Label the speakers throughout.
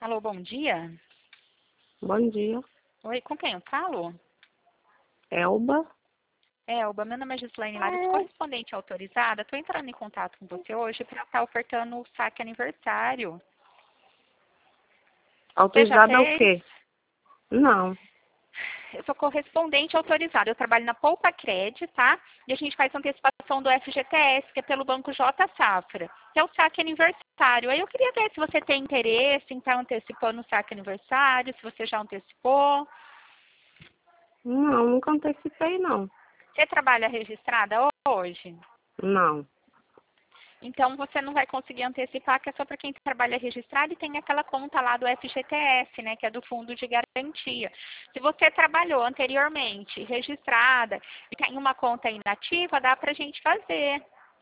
Speaker 1: Alô, bom dia.
Speaker 2: Bom dia,
Speaker 1: Oi, com quem eu falo?
Speaker 2: Elba.
Speaker 1: Elba, meu nome é Gislaine Lara, sou correspondente autorizada. Estou entrando em contato com você hoje para estar ofertando o saque aniversário. Você já
Speaker 2: Autorizada o
Speaker 1: fez?
Speaker 2: quê? Não.
Speaker 1: Eu sou correspondente autorizada. Eu trabalho na Poupa Cred, tá? E a gente faz antecipação do FGTS, que é pelo Banco J Safra, que é o saque aniversário. Aí eu queria ver se você tem interesse em estar antecipando o saque aniversário, se você já antecipou.
Speaker 2: Não, nunca antecipei, não.
Speaker 1: Você trabalha registrada hoje?
Speaker 2: Não.
Speaker 1: Então, você não vai conseguir antecipar, que é só para quem trabalha registrado e tem aquela conta lá do FGTS, né, que é do Fundo de Garantia. Se você trabalhou anteriormente registrada e tem uma conta inativa, dá para a gente fazer.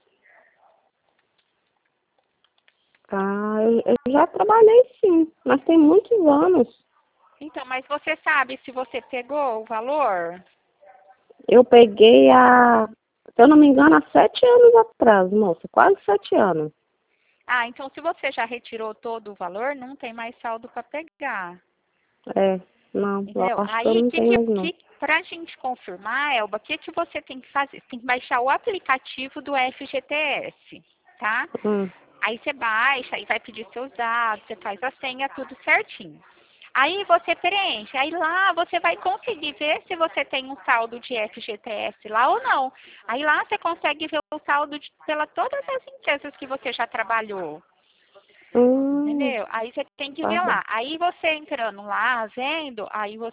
Speaker 2: Ah, eu já trabalhei sim, mas tem muitos anos.
Speaker 1: Então, mas você sabe se você pegou o valor?
Speaker 2: Eu peguei se eu não me engano, há 7 anos atrás, moça. Quase 7 anos.
Speaker 1: Ah, então se você já retirou todo o valor, não tem mais saldo para pegar.
Speaker 2: É, não, eu
Speaker 1: Entendeu?
Speaker 2: acho que eu
Speaker 1: Aí,
Speaker 2: não tenho mais não.
Speaker 1: para a gente confirmar, Elba, o que você tem que fazer? Você tem que baixar o aplicativo do FGTS, tá?
Speaker 2: Hum,
Speaker 1: Aí você baixa, aí vai pedir seus dados, você faz a senha, tudo certinho. Aí você preenche, aí lá você vai conseguir ver se você tem um saldo de FGTS lá ou não. Aí lá você consegue ver o saldo pela todas as empresas que você já trabalhou.
Speaker 2: hum,
Speaker 1: Entendeu? Aí você tem que
Speaker 2: tá
Speaker 1: ver
Speaker 2: bom.
Speaker 1: lá. Aí você entrando lá, vendo,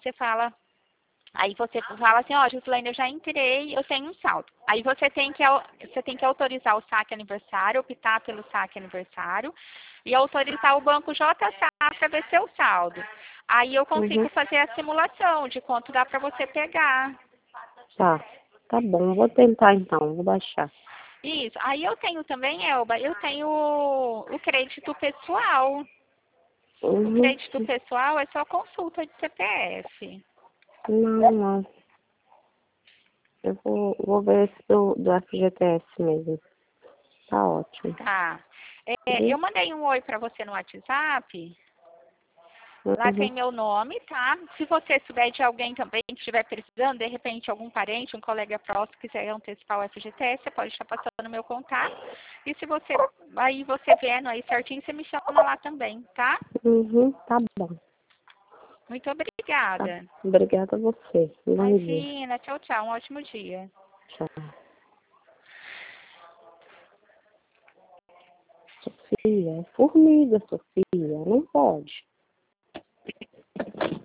Speaker 1: aí você fala assim, ó, Gislaine, eu já entrei, eu tenho um saldo. Aí você tem que autorizar o saque aniversário, optar pelo saque aniversário e autorizar o banco JSA para ver seu saldo. Aí eu consigo
Speaker 2: Uhum,
Speaker 1: fazer a simulação de quanto dá para você pegar.
Speaker 2: tá. Tá bom, vou tentar então, vou baixar.
Speaker 1: Isso. Aí eu tenho também, Elba, eu tenho o crédito pessoal. O
Speaker 2: Uhum,
Speaker 1: crédito pessoal é só consulta de CPF.
Speaker 2: não, não. Eu vou ver esse do FGTS mesmo. Tá ótimo.
Speaker 1: Tá. É,
Speaker 2: Viu?
Speaker 1: eu mandei um oi para você no WhatsApp. Lá
Speaker 2: Uhum.
Speaker 1: tem meu nome, tá? Se você souber de alguém também que estiver precisando, de repente algum parente, um colega próximo quiser antecipar o FGTS, você pode estar passando o meu contato. E se você, aí você vendo aí certinho, você me chama lá também, tá?
Speaker 2: Uhum, tá bom.
Speaker 1: Muito
Speaker 2: Tá.
Speaker 1: obrigada.
Speaker 2: Obrigada a você. Bom dia.
Speaker 1: Imagina, tchau, tchau. Um ótimo dia.
Speaker 2: Tchau. Sofia, é formiga, Sofia. Não pode.